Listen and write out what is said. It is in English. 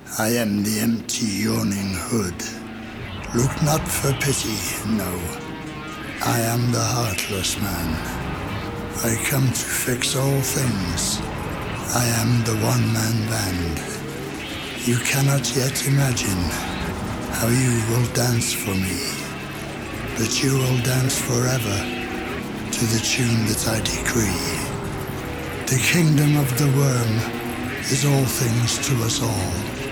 I am the empty yawning hood. Look not for pity, no. I am the heartless man. I come to fix all things. I am the one-man band. You cannot yet imagine how you will dance for me, but you will dance forever to the tune that I decree. The kingdom of the worm is all things to us all.